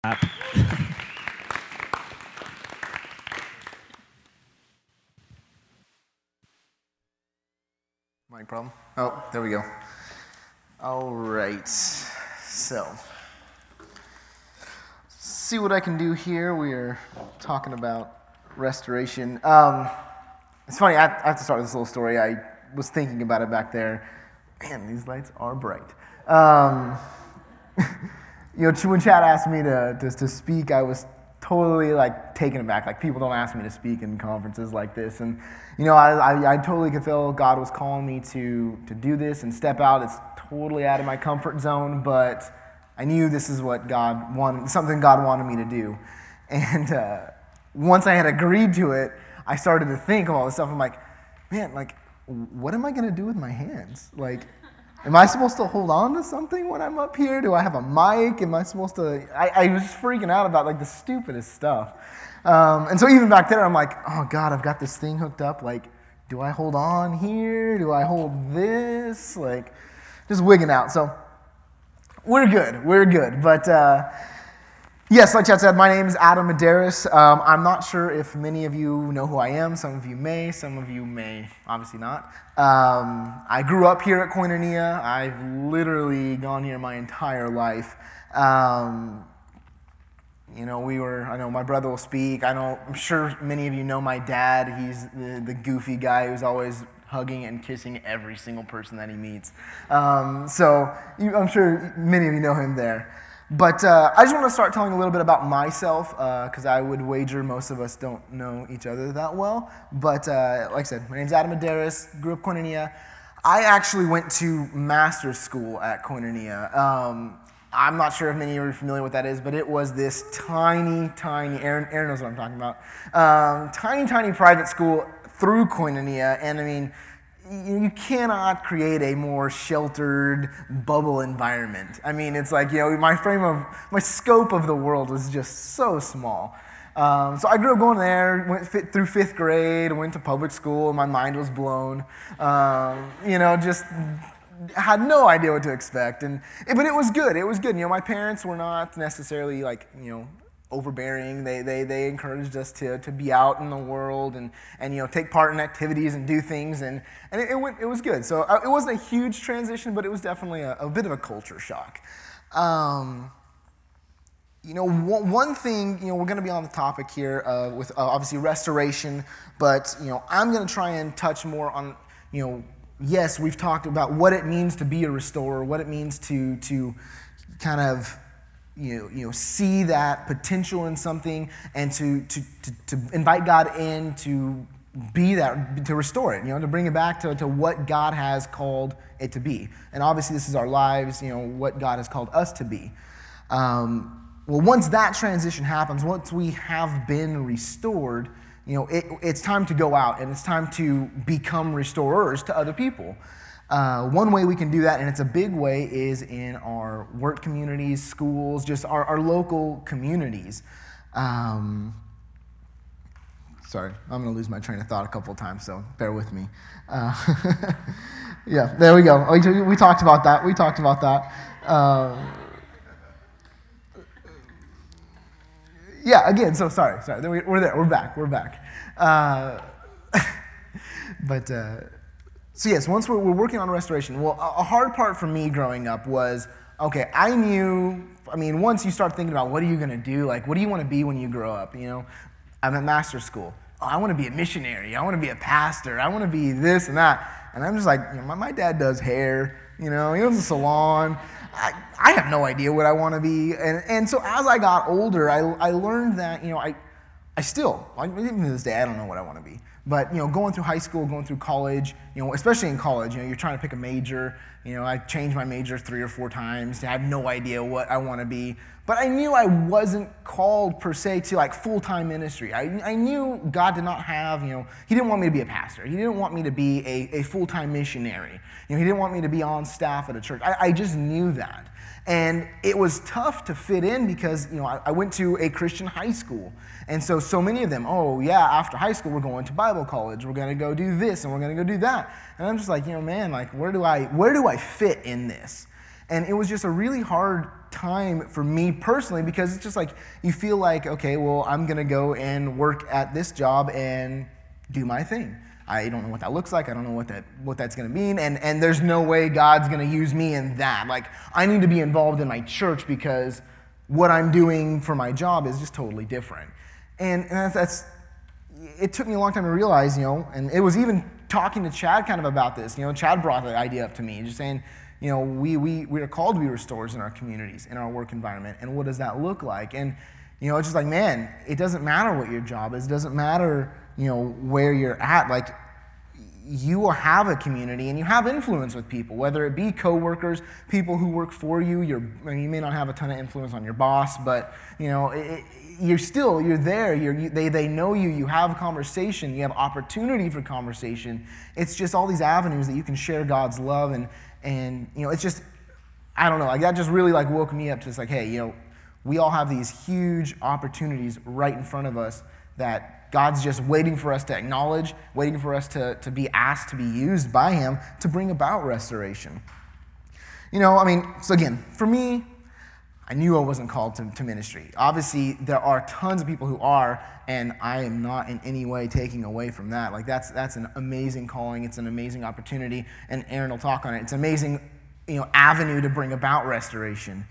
App. Mic problem? Oh, there we go. All right. So, see what I can do here. We are talking about restoration. It's funny, I have to start with this little story. I was thinking about it back there. Man, these lights are bright. When Chad asked me to speak, I was totally taken aback. Like, people don't ask me to speak in conferences like this, and I totally could feel God was calling me to do this and step out. It's totally out of my comfort zone, but I knew this is what something God wanted me to do. And once I had agreed to it, I started to think of all this stuff. I'm like, man, what am I going to do with my hands? Am I supposed to hold on to something when I'm up here? Do I have a mic? Am I supposed to? I was just freaking out about the stupidest stuff. And so even back there, I'm like, oh God, I've got this thing hooked up. Do I hold on here? Do I hold this? Just wigging out. So we're good. But yes, like Chad said, my name is Adam Medeiros. I'm not sure if many of you know who I am. Some of you may, obviously not. I grew up here at Koinonia. I've literally gone here my entire life. I know my brother will speak. I'm sure many of you know my dad. He's the goofy guy who's always hugging and kissing every single person that he meets. I'm sure many of you know him there. But I just want to start telling a little bit about myself, because I would wager most of us don't know each other that well. But like I said, my name's Adam Medeiros, grew up Koinonia. I actually went to master's school at Koinonia. I'm not sure if many of you are familiar with what that is, but it was this tiny, Aaron knows what I'm talking about, tiny private school through Koinonia. And I mean, you cannot create a more sheltered bubble environment. I mean, it's my scope of the world was just so small. So I grew up going there, went through 5th grade, went to public school, and my mind was blown. Just had no idea what to expect. But it was good. It was good. My parents were not necessarily overbearing. They encouraged us to be out in the world and take part in activities and do things, and it was good. So it wasn't a huge transition, but it was definitely a bit of a culture shock. One thing, we're going to be on the topic here with obviously restoration, but I'm going to try and touch more on yes, we've talked about what it means to be a restorer, what it means to kind of see that potential in something, and to invite God in to be that, to restore it, to bring it back to what God has called it to be. And obviously this is our lives, what God has called us to be. Once that transition happens, once we have been restored, it's time to go out and it's time to become restorers to other people. One way we can do that, and it's a big way, is in our work communities, schools, just our local communities. Sorry, I'm going to lose my train of thought a couple of times, so bear with me. Yeah, there we go. We talked about that. Yeah, again, so sorry. We're there. We're back. So yes, once we're working on restoration, a hard part for me growing up was, okay, once you start thinking about what are you going to do, what do you want to be when you grow up, I'm at master's school. Oh, I want to be a missionary. I want to be a pastor. I want to be this and that. And I'm just my dad does hair, he owns a salon. I have no idea what I want to be. And so as I got older, I learned that, I still, even to this day, I don't know what I want to be. But, going through high school, going through college, especially in college, you're trying to pick a major. I changed my major 3 or 4 times. I have no idea what I want to be. But I knew I wasn't called, per se, to, full-time ministry. I knew God did not have, He didn't want me to be a pastor. He didn't want me to be a full-time missionary. He didn't want me to be on staff at a church. I just knew that. And it was tough to fit in because, I went to a Christian high school. And so many of them, after high school, we're going to Bible college. We're going to go do this and we're going to go do that. And I'm just where do I fit in this? And it was just a really hard time for me personally, because it's just like you feel like, okay, well, I'm going to go and work at this job and do my thing. I don't know what that looks like. I don't know what that's going to mean. And there's no way God's going to use me in that. Like, I need to be involved in my church because what I'm doing for my job is just totally different. And it took me a long time to realize, and it was even talking to Chad kind of about this. Chad brought the idea up to me, just saying, we are called to be restorers in our communities, in our work environment. And what does that look like? And, it's just like, man, it doesn't matter what your job is. It doesn't matter, where you're at. Like, you will have a community and you have influence with people, whether it be coworkers, people who work for you. You may not have a ton of influence on your boss, but you're there. They know you. You have a conversation. You have opportunity for conversation. It's just all these avenues that you can share God's love, and it's just, I don't know. Like, that just really like woke me up to this. Like, hey, we all have these huge opportunities right in front of us that God's just waiting for us to acknowledge, waiting for us to be asked to be used by Him to bring about restoration. So again, for me, I knew I wasn't called to ministry. Obviously, there are tons of people who are, and I am not in any way taking away from that. Like, that's an amazing calling. It's an amazing opportunity, and Aaron will talk on it. It's an amazing, avenue to bring about restoration.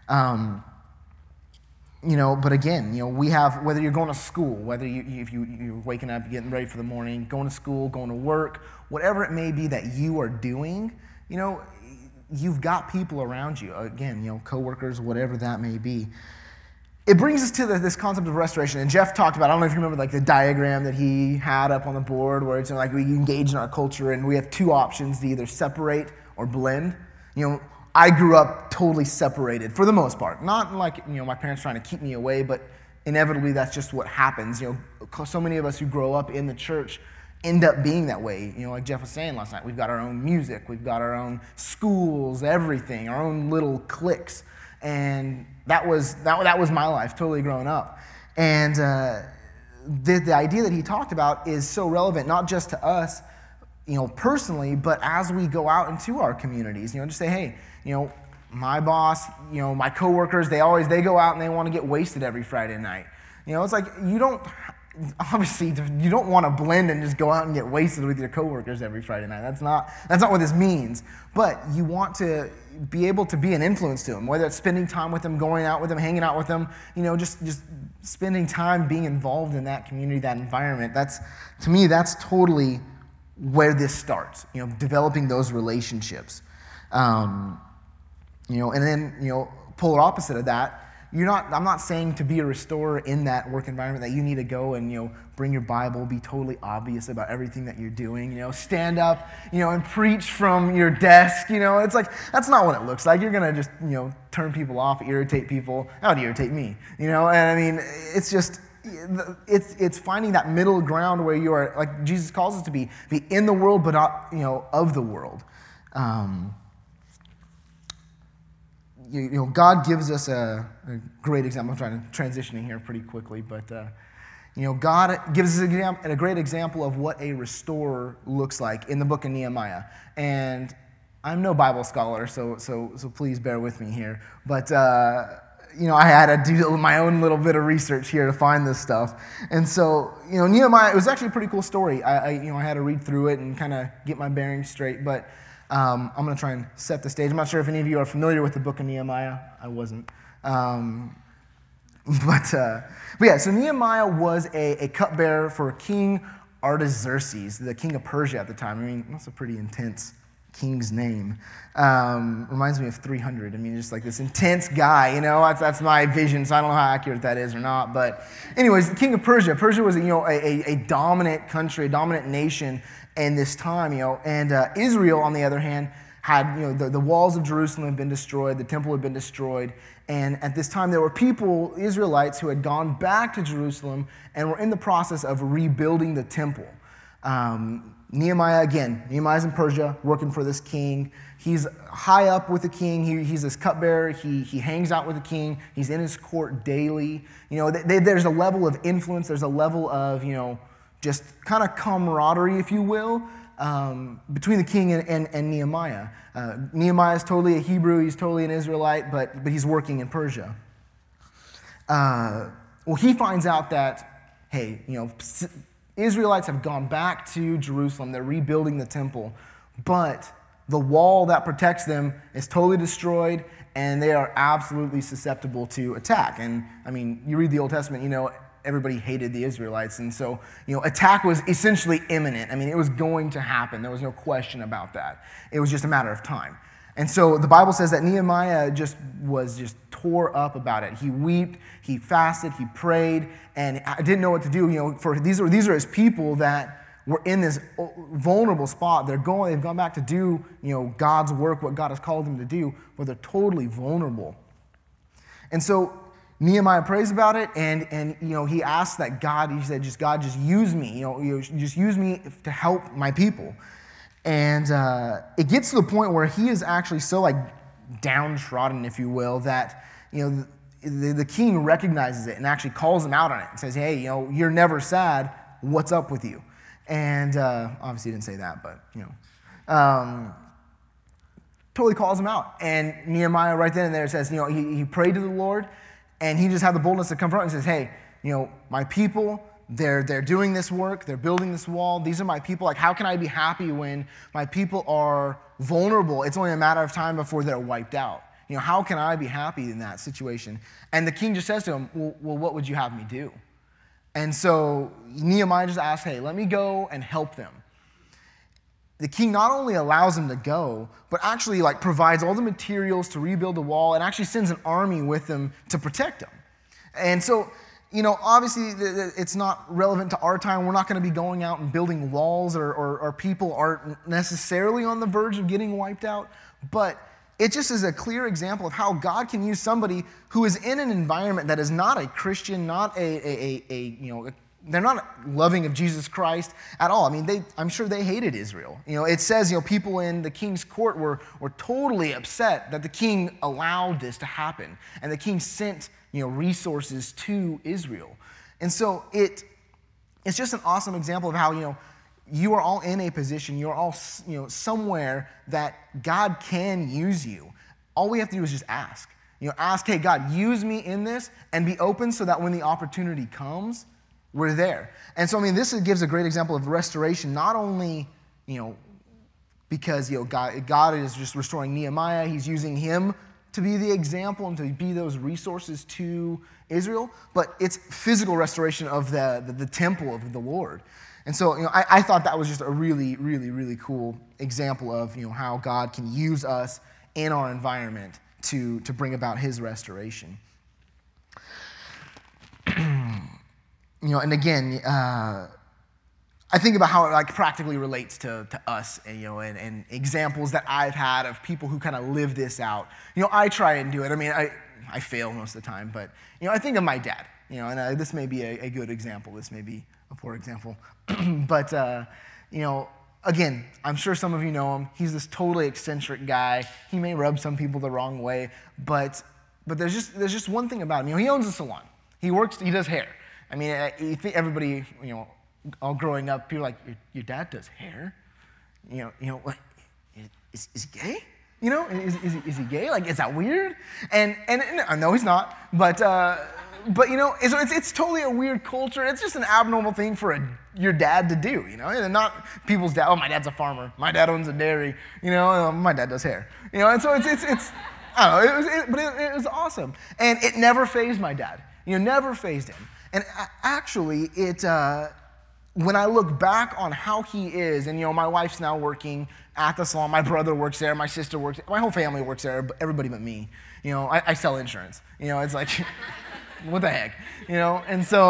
But again, we have, whether you're going to school, whether you're waking up, getting ready for the morning, going to school, going to work, whatever it may be that you are doing, you've got people around you. Again, coworkers, whatever that may be. It brings us to this concept of restoration. And Jeff talked about, I don't know if you remember like the diagram that he had up on the board where it's like we engage in our culture and we have two options to either separate or blend. I grew up totally separated for the most part. Not like, my parents trying to keep me away, but inevitably that's just what happens. So many of us who grow up in the church end up being that way. Like Jeff was saying last night, we've got our own music, we've got our own schools, everything, our own little cliques. And that was my life, totally growing up. And the idea that he talked about is so relevant, not just to us, personally, but as we go out into our communities, just say, hey, my boss, my coworkers, they go out and they want to get wasted every Friday night. It's like you don't want to blend and just go out and get wasted with your coworkers every Friday night. That's not what this means. But you want to be able to be an influence to them, whether it's spending time with them, going out with them, hanging out with them, just spending time being involved in that community, that environment. To me, that's totally where this starts, developing those relationships. And then, polar opposite of that, I'm not saying to be a restorer in that work environment that you need to go and, bring your Bible, be totally obvious about everything that you're doing, stand up, and preach from your desk, it's like, that's not what it looks like. You're going to just, turn people off, irritate people. That would irritate me, and I mean, it's just, it's finding that middle ground where you are, like Jesus calls us to be in the world, but not, of the world. God gives us a great example. I'm trying to transitioning here pretty quickly, but God gives us a great example of what a restorer looks like in the book of Nehemiah. And I'm no Bible scholar, so please bear with me here. But I had to do my own little bit of research here to find this stuff. And so Nehemiah, it was actually a pretty cool story. I had to read through it and kind of get my bearings straight, but. I'm going to try and set the stage. I'm not sure if any of you are familiar with the book of Nehemiah. I wasn't. But yeah, so Nehemiah was a cupbearer for King Artaxerxes, the king of Persia at the time. I mean, that's a pretty intense king's name. Reminds me of 300. I mean, just like this intense guy, that's my vision, so I don't know how accurate that is or not. But anyways, the king of Persia. Persia was, a dominant country, a dominant nation in this time, and Israel, on the other hand, had, the walls of Jerusalem had been destroyed, the temple had been destroyed, and at this time there were people, Israelites, who had gone back to Jerusalem and were in the process of rebuilding the temple. Nehemiah's in Persia, working for this king. He's high up with the king. He's this cupbearer. He hangs out with the king. He's in his court daily. There's a level of influence. There's a level of, just kind of camaraderie, if you will, between the king and Nehemiah. Nehemiah is totally a Hebrew, he's totally an Israelite, but he's working in Persia. Well, he finds out that, hey, Israelites have gone back to Jerusalem, they're rebuilding the temple, but the wall that protects them is totally destroyed, and they are absolutely susceptible to attack. And I mean, you read the Old Testament, everybody hated the Israelites, and so, attack was essentially imminent. I mean, it was going to happen. There was no question about that. It was just a matter of time. And so the Bible says that Nehemiah was tore up about it. He wept, he fasted, he prayed, and I didn't know what to do. For these are his people that were in this vulnerable spot. They've gone back to do, God's work, what God has called them to do, but they're totally vulnerable. And so Nehemiah prays about it, and he asks that God, he said, God, just use me, just use me to help my people. And it gets to the point where he is actually so downtrodden, if you will, that the king recognizes it and actually calls him out on it and says, hey, you're never sad. What's up with you? And obviously he didn't say that, but totally calls him out. And Nehemiah right then and there says, he prayed to the Lord, and he just had the boldness to confront and says, hey, my people, they're doing this work, they're building this wall, these are my people. How can I be happy when my people are vulnerable? It's only a matter of time before they're wiped out. How can I be happy in that situation? And the king just says to him, well, what would you have me do? And so Nehemiah just asks, hey, let me go and help them. The king not only allows him to go, but actually provides all the materials to rebuild the wall and actually sends an army with them to protect them. And so, obviously it's not relevant to our time. We're not going to be going out and building walls, or people aren't necessarily on the verge of getting wiped out, but it just is a clear example of how God can use somebody who is in an environment that is not a Christian, not they're not loving of Jesus Christ at all. I mean, I'm sure they hated Israel. It says, people in the king's court were totally upset that the king allowed this to happen, and the king sent, resources to Israel. And so it's just an awesome example of how, you are all in a position, you're all, somewhere that God can use you. All we have to do is just ask. Ask, hey, God, use me in this, and be open so that when the opportunity comes, we're there. And so, this gives a great example of restoration, not only, because, God is just restoring Nehemiah, he's using him to be the example and to be those resources to Israel, but it's physical restoration of the temple of the Lord. And so, I thought that was just a really, really, really cool example of, how God can use us in our environment to bring about his restoration. And again, I think about how it practically relates to us, and examples that I've had of people who kind of live this out. I try and do it. I fail most of the time, but I think of my dad. And this may be a good example. This may be a poor example, but again, I'm sure some of you know him. He's this totally eccentric guy. He may rub some people the wrong way, but there's just one thing about him. He owns a salon. He does hair. You think everybody, all growing up, people are like, your dad does hair? What, is he gay? Is he gay? Is that weird? And no, he's not. But it's totally a weird culture. It's just an abnormal thing for your dad to do, and not people's dad. Oh, my dad's a farmer. My dad owns a dairy. My dad does hair. And so it's I don't know. It was awesome, and it never fazed my dad. Never fazed him. And actually, when I look back on how he is, and my wife's now working at the salon, my brother works there, my sister works, my whole family works there, everybody but me. I sell insurance. It's like, what the heck, And so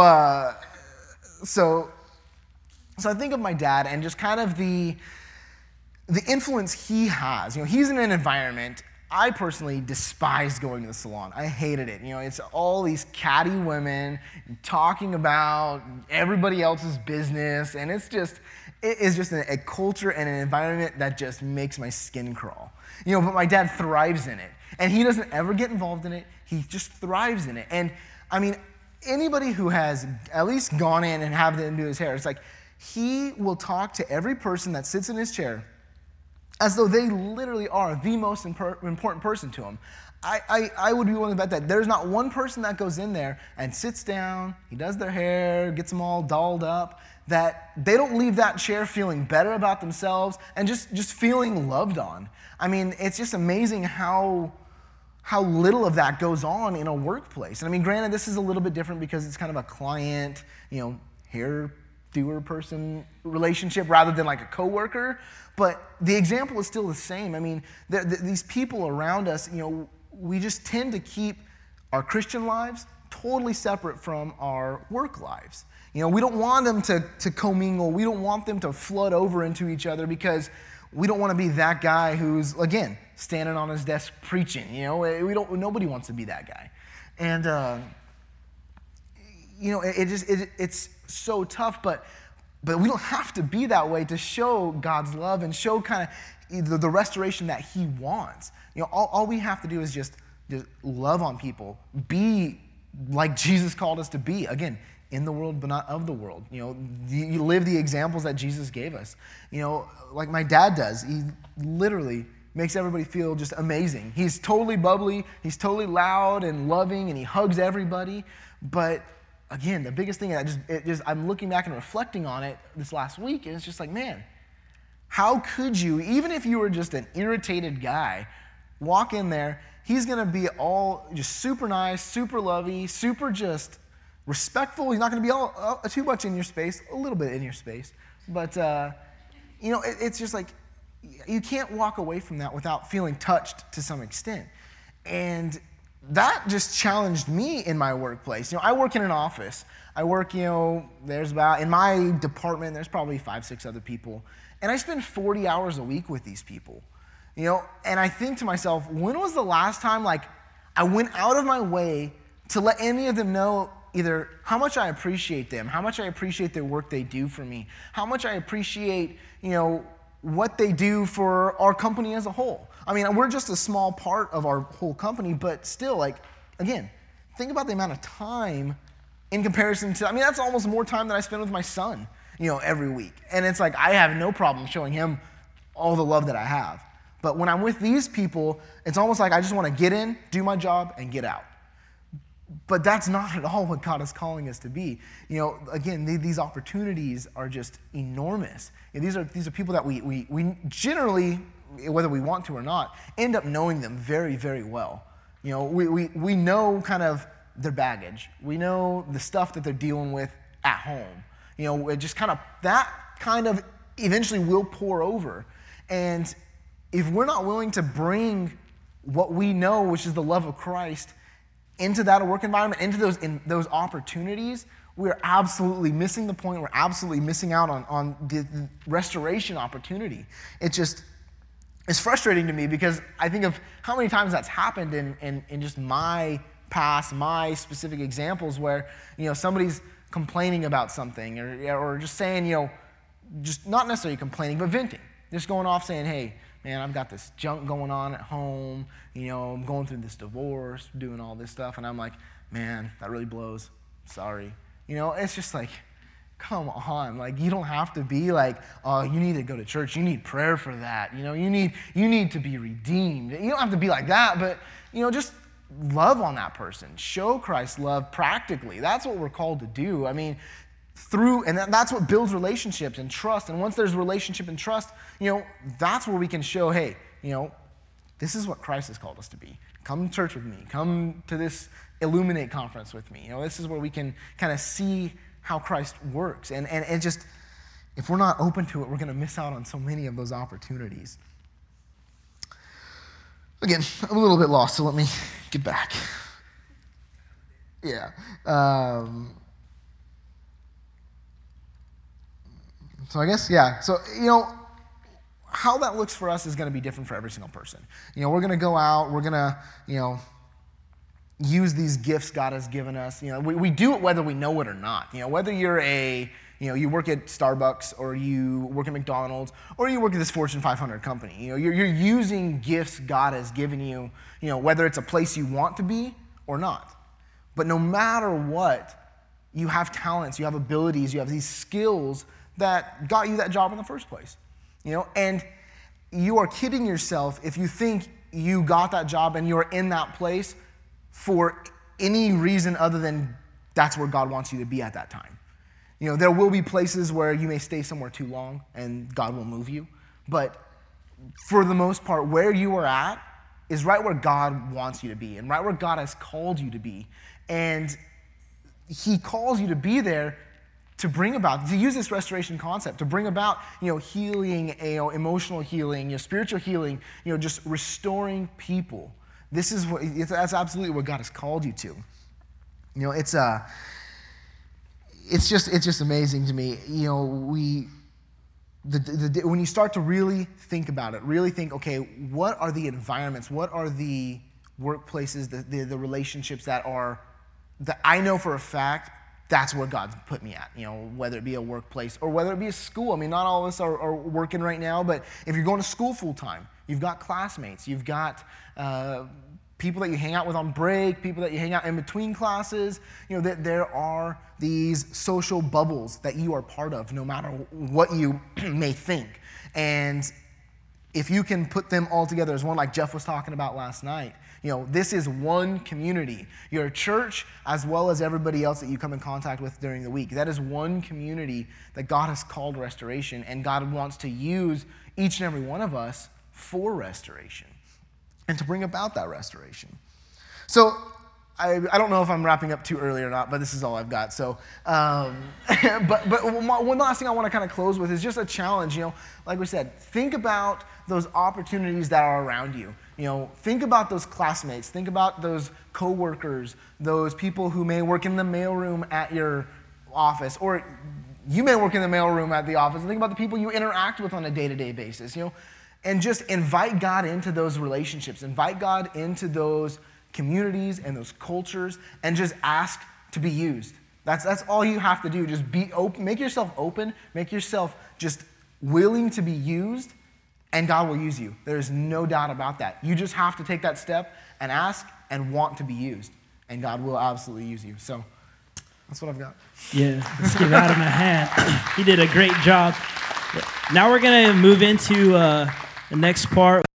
I think of my dad and just kind of the influence he has. He's in an environment. I personally despised going to the salon. I hated it. It's all these catty women talking about everybody else's business, and it is just a culture and an environment that just makes my skin crawl. But my dad thrives in it, and he doesn't ever get involved in it. He just thrives in it. And anybody who has at least gone in and have him do his hair, it's like He will talk to every person that sits in his chair as though they literally are the most important person to him. I would be willing to bet that there's not one person that goes in there and sits down, he does their hair, gets them all dolled up, that they don't leave that chair feeling better about themselves and just feeling loved on. I mean, it's just amazing how little of that goes on in a workplace. And I mean, granted, this is a little bit different because it's kind of a client, hair doer person relationship rather than like a coworker, but the example is still the same. I mean, these people around us, we just tend to keep our Christian lives totally separate from our work lives. We don't want them to commingle. We don't want them to flood over into each other because we don't want to be that guy who's, again, standing on his desk preaching. Nobody wants to be that guy. And, it's so tough, but we don't have to be that way to show God's love and show kind of the restoration that he wants. All we have to do is just love on people, be like Jesus called us to be. Again, in the world, but not of the world. You live the examples that Jesus gave us. Like my dad does. He literally makes everybody feel just amazing. He's totally bubbly. He's totally loud and loving, and he hugs everybody. But again, the biggest thing I'm looking back and reflecting on it this last week, and it's just like, man, how could you, even if you were just an irritated guy, walk in there? He's going to be all just super nice, super lovey, super just respectful. He's not going to be all too much in your space, a little bit in your space. But, it's just like you can't walk away from that without feeling touched to some extent. And that just challenged me in my workplace. I work in an office. I work, in my department, there's probably 5-6 other people. And I spend 40 hours a week with these people. And I think to myself, when was the last time, I went out of my way to let any of them know either how much I appreciate them, how much I appreciate their work they do for me, how much I appreciate, what they do for our company as a whole. I mean, we're just a small part of our whole company, but still, again, think about the amount of time in comparison to, that's almost more time than I spend with my son, every week. And it's like, I have no problem showing him all the love that I have. But when I'm with these people, it's almost like I just want to get in, do my job, and get out. But that's not at all what God is calling us to be. Again, these opportunities are just enormous. These are people that we generally, whether we want to or not, end up knowing them very, very well. We know kind of their baggage. We know the stuff that they're dealing with at home. It just that kind of eventually will pour over. And if we're not willing to bring what we know, which is the love of Christ, into that work environment, into those opportunities, we're absolutely missing the point. We're absolutely missing out on the restoration opportunity. It's frustrating to me because I think of how many times that's happened in just my past, my specific examples where, somebody's complaining about something or just saying, just not necessarily complaining, but venting. Just going off saying, hey, man, I've got this junk going on at home, I'm going through this divorce, doing all this stuff, and I'm like, man, that really blows. Sorry. It's just like, come on. You don't have to be like, oh, you need to go to church. You need prayer for that. You need to be redeemed. You don't have to be like that, but, just love on that person. Show Christ's love practically. That's what we're called to do. And that's what builds relationships and trust. And once there's relationship and trust, that's where we can show, hey, this is what Christ has called us to be. Come to church with me. Come to this Illuminate conference with me. This is where we can kind of see how Christ works. And just, if we're not open to it, we're going to miss out on so many of those opportunities. Again, I'm a little bit lost, so let me get back. Yeah. So I guess, yeah. So, how that looks for us is going to be different for every single person. We're going to go out, we're going to, use these gifts God has given us. We do it whether we know it or not. Whether you're you work at Starbucks or you work at McDonald's or you work at this Fortune 500 company. You're using gifts God has given you, whether it's a place you want to be or not. But no matter what, you have talents, you have abilities, you have these skills that got you that job in the first place. And you are kidding yourself if you think you got that job and you're in that place for any reason other than that's where God wants you to be at that time. There will be places where you may stay somewhere too long and God will move you. But for the most part, where you are at is right where God wants you to be and right where God has called you to be. And he calls you to be there to bring about, to use this restoration concept, to bring about, healing, emotional healing, spiritual healing, just restoring people. That's absolutely what God has called you to. It's just amazing to me. When you start to really think about it, really think, okay, what are the environments, what are the workplaces, the relationships that I know for a fact that's where God's put me at, whether it be a workplace or whether it be a school. I mean, not all of us are working right now, but if you're going to school full time, you've got classmates, you've got people that you hang out with on break, people that you hang out in between classes. That there are these social bubbles that you are part of, no matter what you may think. And if you can put them all together as one, like Jeff was talking about last night, this is one community. Your church, as well as everybody else that you come in contact with during the week, that is one community that God has called restoration, and God wants to use each and every one of us for restoration and to bring about that restoration. So I don't know if I'm wrapping up too early or not, but this is all I've got. So, but one last thing I want to kind of close with is just a challenge. Like we said, think about those opportunities that are around you. Think about those classmates. Think about those coworkers, those people who may work in the mailroom at your office, or you may work in the mailroom at the office. And think about the people you interact with on a day-to-day basis. And just invite God into those relationships. Invite God into those communities and those cultures, and just ask to be used. That's all you have to do. Just be open. Make yourself open. Make yourself just willing to be used, and God will use you. There's no doubt about that. You just have to take that step and ask and want to be used, and God will absolutely use you. So that's what I've got. Yeah, let's give Adam a hand. He did a great job. Now we're going to move into the next part.